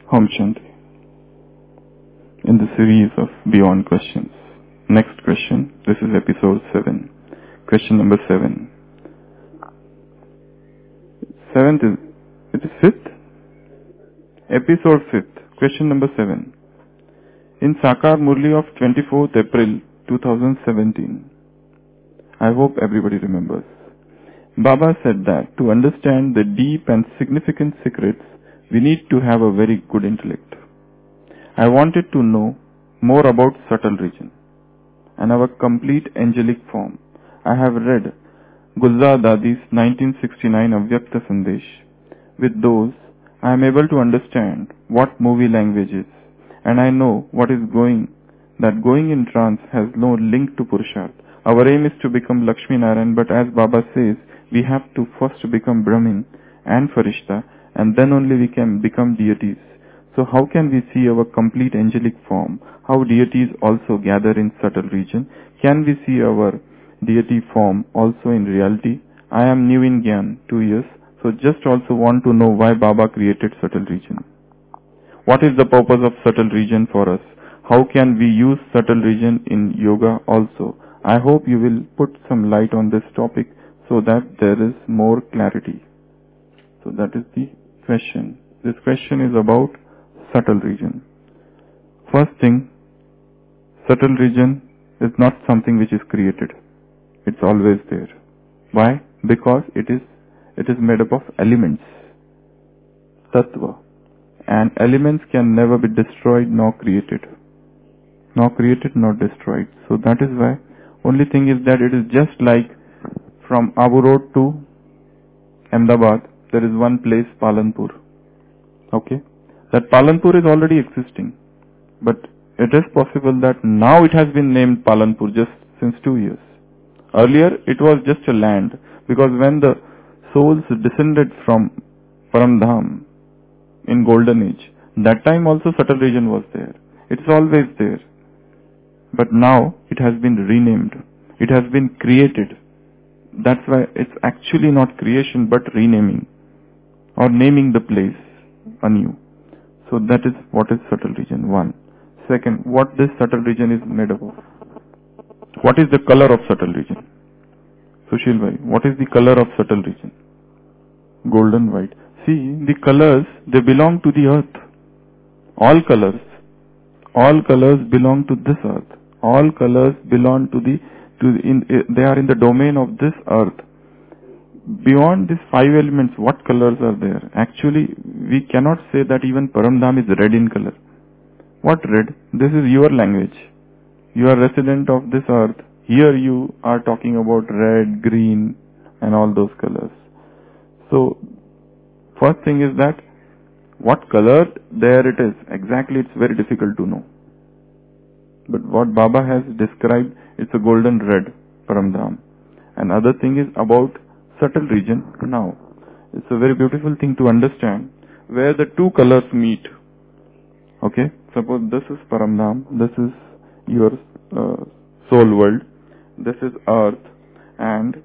Om Shanti. In the series of Beyond Questions. Next question. This is episode 7. Question number 7. Seventh is, it is 5th? Episode 5th. Question number 7. In Sakar Murli of 24th April 2017, I hope everybody remembers, Baba said that to understand the deep and significant secrets, we need to have a very good intellect. I wanted to know more about subtle region and our complete angelic form. I have read Gulzar Dadi's 1969 Avyakta Sandesh. With those, I am able to understand what movie language is, and I know what is going in trance has no link to Purusharth. Our aim is to become Lakshmi Narayan, but as Baba says, we have to first become Brahmin and Farishta, and then only we can become deities. So how can we see our complete angelic form? How deities also gather in subtle region? Can we see our deity form also in reality? I am new in Gyan, 2 years, so just also want to know why Baba created subtle region. What is the purpose of subtle region for us? How can we use subtle region in yoga also? I hope you will put some light on this topic so that there is more clarity. So that is the question. This question is about subtle region. First thing, subtle region is not something which is created. It's always there. Why? Because it is made up of elements. Tattva. And elements can never be destroyed nor created. Nor created nor destroyed. So that is why only thing is that it is just like from Abu Road to Ahmedabad, there is one place, Palanpur. Okay? That Palanpur is already existing. But it is possible that now it has been named Palanpur just since 2 years. Earlier it was just a land, because when the souls descended from Paramdham in Golden Age, that time also subtle region was there. It's always there. But now it has been renamed. It has been created. That's why it's actually not creation but renaming or naming the place anew. So that is what is subtle region. 1. Second, what this subtle region is made up of. What is the color of subtle region? Sushil bhai, what is the color of subtle region? Golden white. See, the colors, they belong to the earth. All colors belong to this earth. All colors belong they are in the domain of this earth. Beyond these 5 elements, what colors are there? Actually, we cannot say that even Paramdham is red in color. What red? This is your language. You are resident of this earth. Here you are talking about red, green and all those colors. So, first thing is that what color there it is. Exactly, it's very difficult to know. But what Baba has described, it's a golden red, Paramdham. And other thing is about subtle region. Now, it's a very beautiful thing to understand where the 2 colors meet. Okay, suppose this is Paramdham, this is your soul world, this is earth, and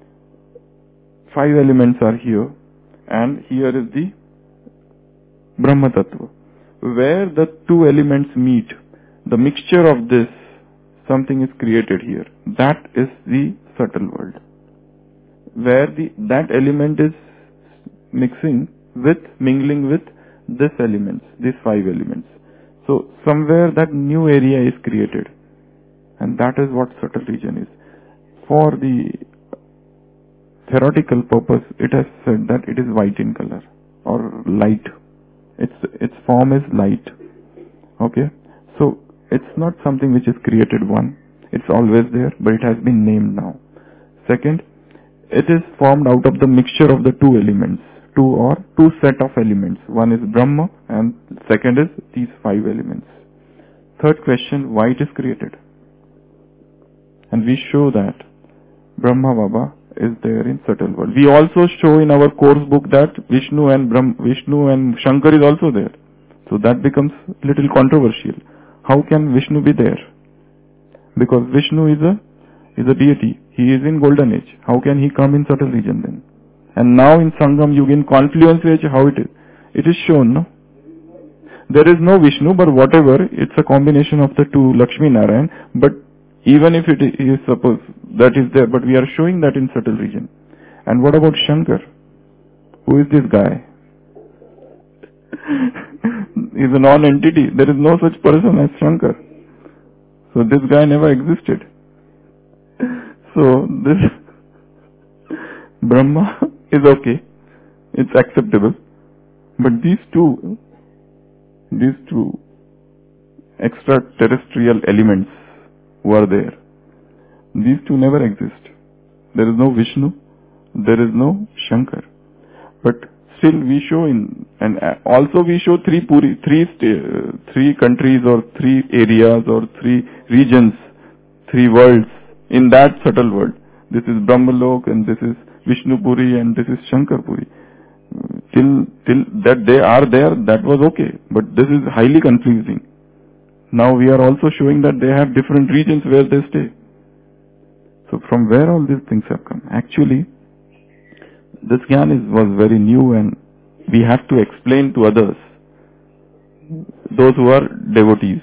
5 elements are here, and here is the Brahma Tattva. Where the 2 elements meet, the mixture of this, something is created here. That is the subtle world. Where that element is mingling with this elements, these 5 elements. So somewhere that new area is created. And that is what subtle region is. For the theoretical purpose, it has said that it is white in color or light. Its form is light. Okay? So it's not something which is created, 1. It's always there, but it has been named now. Second, it is formed out of the mixture of the 2 elements. 2 set of elements. One is Brahma and second is these 5 elements. Third question, why it is created? And we show that Brahma Baba is there in subtle world. We also show in our course book that Vishnu and Shankar is also there. So that becomes little controversial. How can Vishnu be there? Because Vishnu is a deity. He is in Golden Age. How can he come in subtle region then? And now in Sangam Yuga, in Confluence Age, how it is? It is shown, no? There is no Vishnu, but whatever, it's a combination of the two, Lakshmi Narayan. But even if it is suppose that is there, but we are showing that in subtle region. And what about Shankar? Who is this guy? He's a non-entity. There is no such person as Shankar. So this guy never existed. So this Brahma is okay. It's acceptable. But these two extraterrestrial elements who are there, these two never exist. There is no Vishnu, there is no Shankar. But still we show and also we show three countries or three areas or three regions, three worlds in that subtle world. This is Brahmalok and this is Vishnu Puri and this is Shankar Puri. Till that they are there, that was okay. But this is highly confusing. Now we are also showing that they have different regions where they stay. So from where all these things have come? Actually, this Gyan was very new and we have to explain to others, those who are devotees.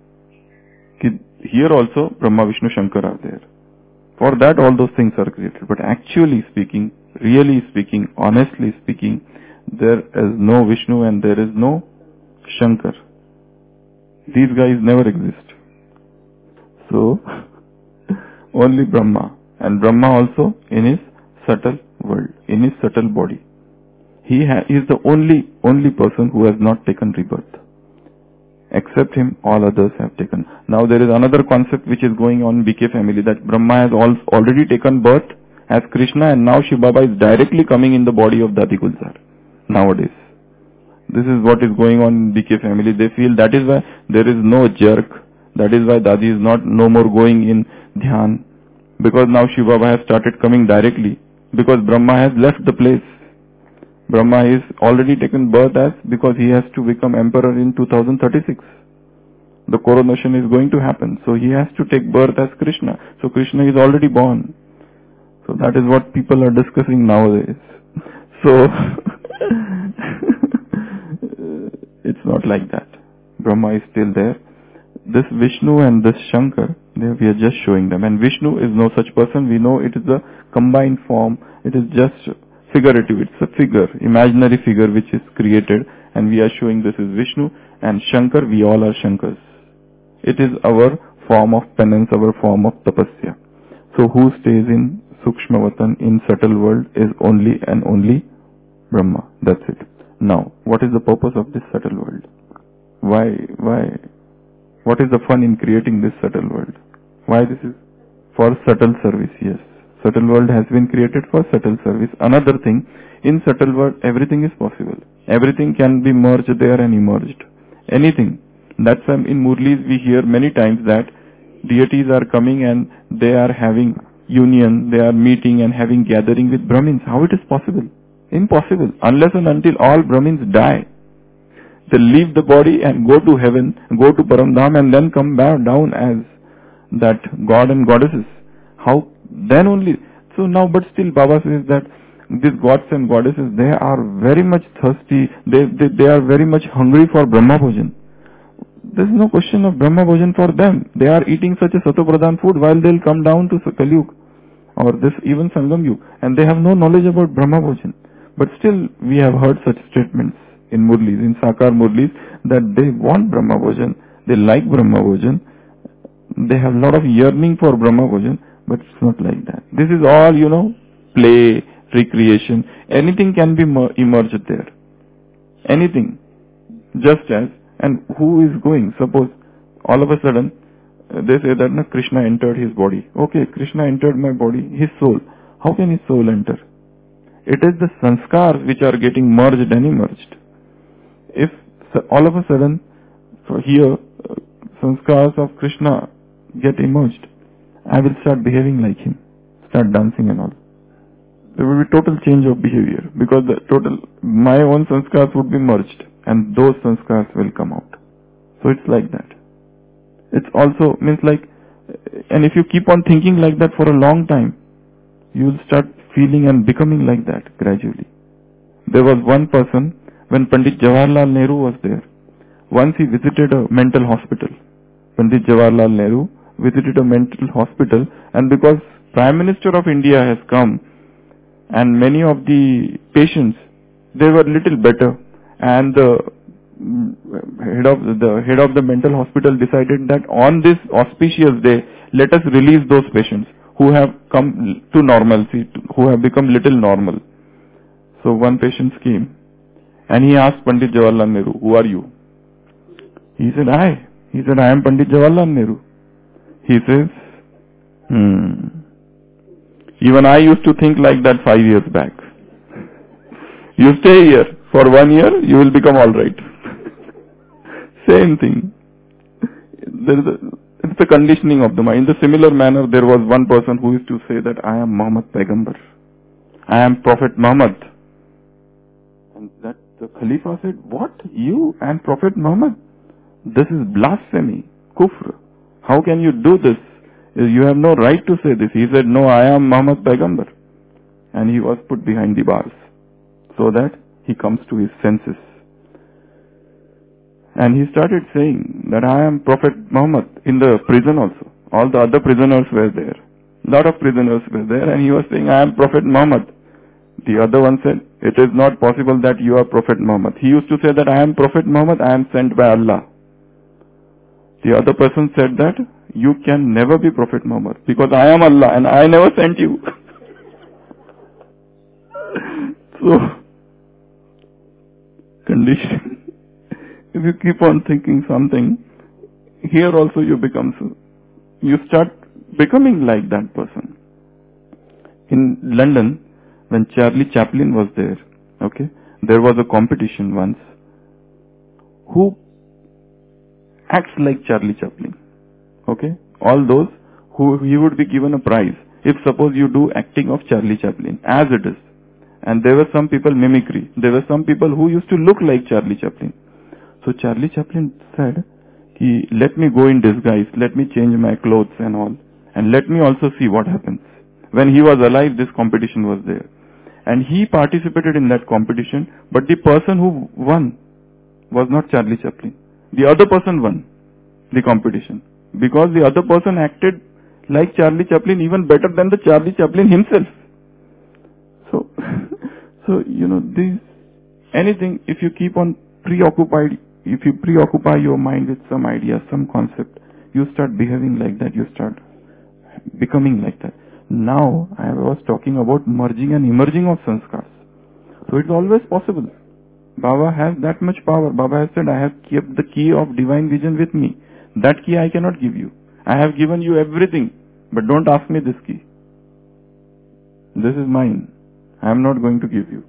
Here also Brahma, Vishnu, Shankar are there. For that all those things are created. But actually speaking, really speaking, honestly speaking, there is no Vishnu and there is no Shankar. These guys never exist. So, only Brahma. And Brahma also in his subtle world, in his subtle body. He is the only person who has not taken rebirth. Except him, all others have taken. Now there is another concept which is going on in BK family, that Brahma has already taken birth as Krishna and now Shiv Baba is directly coming in the body of Dadi Gulzar nowadays. This is what is going on in BK family. They feel that is why there is no jerk. That is why Dadi is no more going in Dhyan. Because now Shiv Baba has started coming directly. Because Brahma has left the place. Brahma is already taken birth because he has to become emperor in 2036. The coronation is going to happen. So he has to take birth as Krishna. So Krishna is already born. So that is what people are discussing nowadays. So it's not like that. Brahma is still there. This Vishnu and this Shankar, we are just showing them. And Vishnu is no such person. We know it is a combined form. It is just figurative. It's a figure, imaginary figure which is created. And we are showing this is Vishnu. And Shankar, we all are Shankars. It is our form of penance, our form of tapasya. So who stays in Sukshmavatan, in subtle world, is only and only Brahma. That's it. Now, what is the purpose of this subtle world? Why? What is the fun in creating this subtle world? Why this is? For subtle service, yes. Subtle world has been created for subtle service. Another thing, in subtle world, everything is possible. Everything can be merged there and emerged. Anything. That's why in Murlis we hear many times that deities are coming and they are having union, they are meeting and having gathering with Brahmins. How it is possible? Impossible. Unless and until all Brahmins die. They leave the body and go to heaven, go to Paramdham and then come back down as that god and goddesses. How? Then only. So now, but still Baba says that these gods and goddesses, they are very much thirsty, they are very much hungry for Brahma Bhojan. There is no question of Brahma Bhojan for them. They are eating such a Satopradhan food while they will come down to Kalyug or this even Sangam Yug, and they have no knowledge about Brahma Bhojan. But still we have heard such statements in Murlis, in Sakar Murlis, that they want Brahma Bhojan, they like Brahma Bhojan, they have a lot of yearning for Brahma Bhojan, but it's not like that. This is all, play, recreation. Anything can be emerged there. Anything. Just as, and who is going? Suppose all of a sudden they say that Krishna entered his body. Okay, Krishna entered my body, his soul. How can his soul enter? It is the sanskars which are getting merged and emerged. If all of a sudden here sanskars of Krishna get emerged, I will start behaving like him, start dancing and all. There will be total change of behavior because my own sanskars would be merged and those sanskars will come out. So it's like that. It's also means like, and if you keep on thinking like that for a long time, you will start feeling and becoming like that gradually. There was one person, when Pandit Jawaharlal Nehru was there, once he visited a mental hospital. Pandit Jawaharlal Nehru visited a mental hospital, and because Prime Minister of India has come, and many of the patients, they were little better, and the head of the mental hospital decided that on this auspicious day, let us release those patients who have come to normalcy, who have become little normal. So one patient came, and he asked Pandit Jawaharlal Nehru, "Who are you?" He said, "I." He said, "I am Pandit Jawaharlal Nehru." He says, "Even I used to think like that 5 years back. You stay here for 1 year, you will become all right." Same thing. It's the conditioning of the mind. In the similar manner, there was one person who used to say that I am Muhammad Paigambar. I am Prophet Muhammad. And that the Khalifa said, "What? You and Prophet Muhammad? This is blasphemy, kufr. How can you do this? You have no right to say this." He said, "No, I am Muhammad Paigambar." And he was put behind the bars so that he comes to his senses. And he started saying that I am Prophet Muhammad in the prison also. All the other prisoners were there. Lot of prisoners were there, and he was saying, "I am Prophet Muhammad." The other one said, "It is not possible that you are Prophet Muhammad." He used to say that I am Prophet Muhammad, I am sent by Allah. The other person said that you can never be Prophet Muhammad because I am Allah and I never sent you. So, condition. If you keep on thinking something, here also you start becoming like that person. In London, when Charlie Chaplin was there, okay, there was a competition once. Who acts like Charlie Chaplin? Okay, all those who he would be given a prize. If suppose you do acting of Charlie Chaplin as it is, and there were some people mimicry. There were some people who used to look like Charlie Chaplin. So Charlie Chaplin said, "Let me go in disguise, let me change my clothes and all, and let me also see what happens." When he was alive, this competition was there. And he participated in that competition, but the person who won was not Charlie Chaplin. The other person won the competition because the other person acted like Charlie Chaplin even better than the Charlie Chaplin himself. So, anything, if you keep on preoccupied, if you preoccupy your mind with some idea, some concept, you start behaving like that, you start becoming like that. Now, I was talking about merging and emerging of sanskars. So it's always possible. Baba has that much power. Baba has said, "I have kept the key of divine vision with me. That key I cannot give you. I have given you everything, but don't ask me this key. This is mine. I am not going to give you."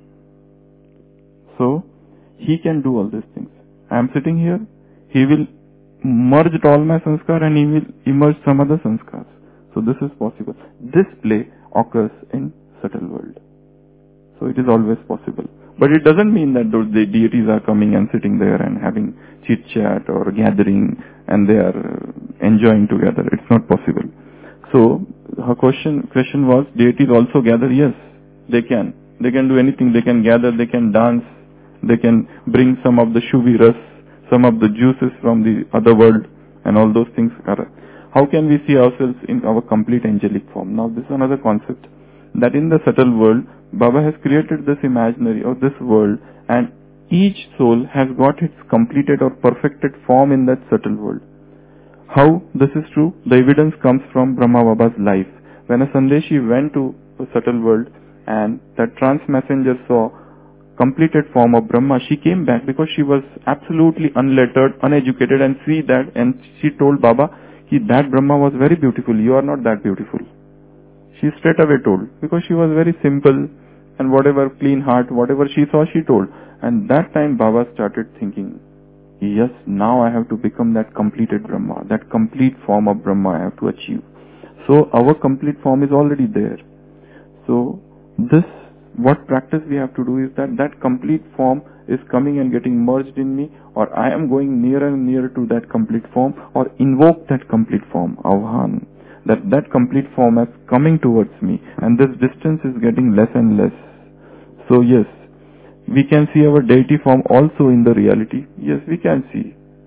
So, he can do all these things. I am sitting here. He will merge all my sanskar and he will emerge some other sanskars. So this is possible. This play occurs in subtle world. So it is always possible. But it doesn't mean that those deities are coming and sitting there and having chit chat or gathering and they are enjoying together. It's not possible. So her question was, deities also gather? Yes, they can. They can do anything. They can gather, they can dance, they can bring some of the shuvi ras, some of the juices from the other world, and all those things are. How can we see ourselves in our complete angelic form? Now this is another concept, that in the subtle world, Baba has created this imaginary or this world, and each soul has got its completed or perfected form in that subtle world. How this is true? The evidence comes from Brahma Baba's life. When a Sandeshi went to the subtle world and that trance messenger saw completed form of Brahma, she came back because she was absolutely unlettered, uneducated, and she told Baba that Brahma was very beautiful. You are not that beautiful. She straight away told, because she was very simple and whatever, clean heart, whatever she saw, she told. And that time Baba started thinking, yes, now I have to become that completed Brahma, that complete form of Brahma I have to achieve. So our complete form is already there. So what practice we have to do is that complete form is coming and getting merged in me, or I am going nearer and nearer to that complete form, or invoke that complete form, Avhan. That complete form is coming towards me, and this distance is getting less and less. So yes, we can see our deity form also in the reality. Yes, we can see.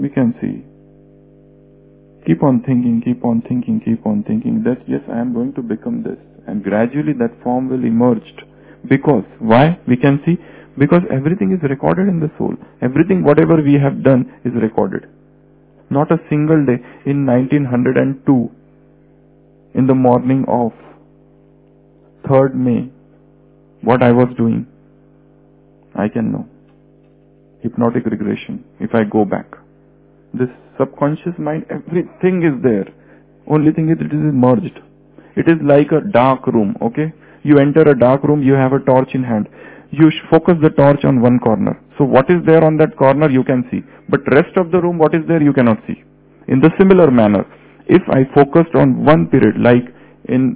we can see. Keep on thinking that yes, I am going to become this. And gradually that form will emerge. Because, why? We can see, because everything is recorded in the soul. Everything, whatever we have done is recorded. Not a single day. In 1902, in the morning of 3rd May, what I was doing, I can know. Hypnotic regression, if I go back. This subconscious mind, everything is there. Only thing is it is merged. It is like a dark room, okay? You enter a dark room, you have a torch in hand. You focus the torch on one corner. So what is there on that corner you can see. But rest of the room, what is there you cannot see. In the similar manner, if I focused on one period, like in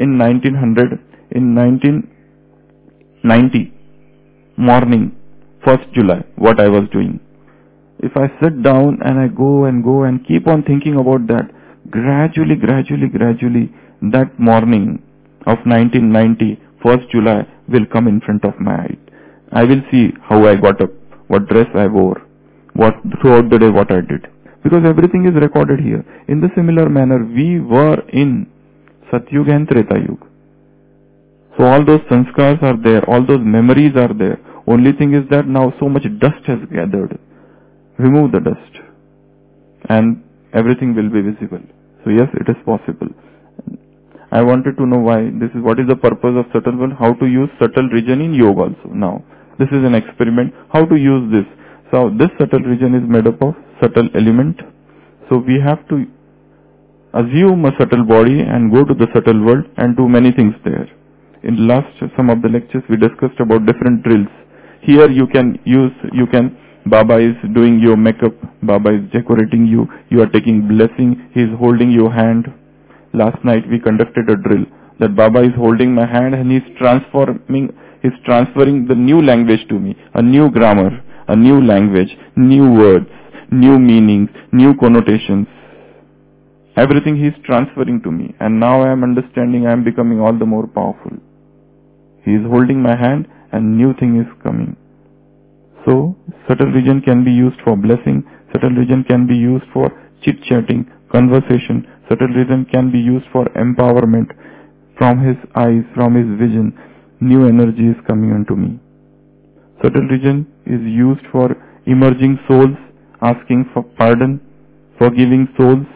1990 morning, 1st July, what I was doing. If I sit down and I go and keep on thinking about that, gradually, that morning of 1990, 1st July will come in front of my eye. I will see how I got up, what dress I wore, what throughout the day what I did. Because everything is recorded here. In the similar manner, we were in Satyuga and Treta Yuga. So all those sanskars are there, all those memories are there. Only thing is that now so much dust has gathered. Remove the dust and everything will be visible. So yes, it is possible. I wanted to know why this is, what is the purpose of subtle world, how to use subtle region in yoga also. Now, this is an experiment, how to use this. So this subtle region is made up of subtle element. So we have to assume a subtle body and go to the subtle world and do many things there. In last some of the lectures we discussed about different drills. Here you can Baba is doing your makeup, Baba is decorating you, you are taking blessing, he is holding your hand. Last night we conducted a drill that Baba is holding my hand and he is transferring the new language to me, a new grammar, a new language, new words, new meanings, new connotations. Everything he is transferring to me, and now I am understanding, I am becoming all the more powerful. He is holding my hand and new thing is coming. So, subtle region can be used for blessing, subtle region can be used for chit-chatting, conversation, subtle region can be used for empowerment. From his eyes, from his vision, new energy is coming onto me. Subtle region is used for emerging souls, asking for pardon, forgiving souls,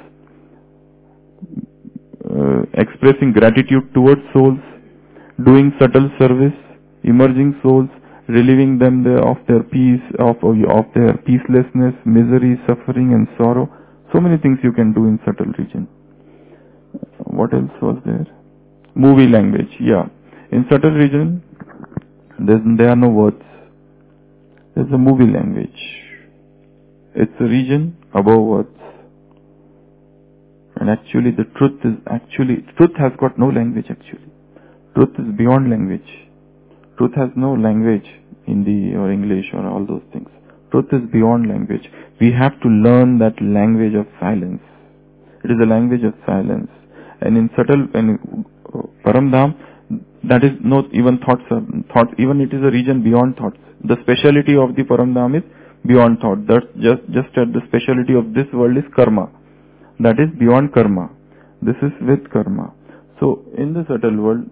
expressing gratitude towards souls, doing subtle service, emerging souls, relieving them of their peace, of their peacelessness, misery, suffering and sorrow. So many things you can do in subtle region. What else was there? Movie language, yeah. In subtle region, there are no words. There's a movie language. It's a region above words. And actually the truth has got no language actually. Truth is beyond language. Truth has no language, Hindi or English or all those things. Truth is beyond language. We have to learn that language of silence. It is a language of silence. And in Paramdham, that is not even thoughts, even it is a region beyond thoughts. The speciality of the Paramdham is beyond thought. That's just at the speciality of this world is karma. That is beyond karma. This is with karma. So in the subtle world,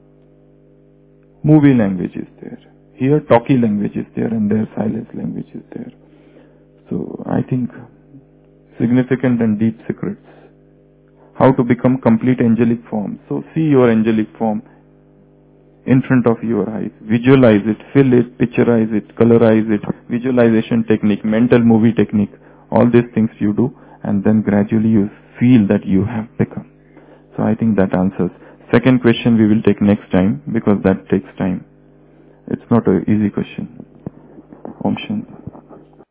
movie language is there. Here talkie language is there and there silence language is there. So I think significant and deep secrets. How to become complete angelic form. So see your angelic form in front of your eyes. Visualize it, feel it, picturize it, colorize it, visualization technique, mental movie technique. All these things you do and then gradually you feel that you have become. So I think that answers. Second question we will take next time because that takes time. It's not an easy question. Om Shanti.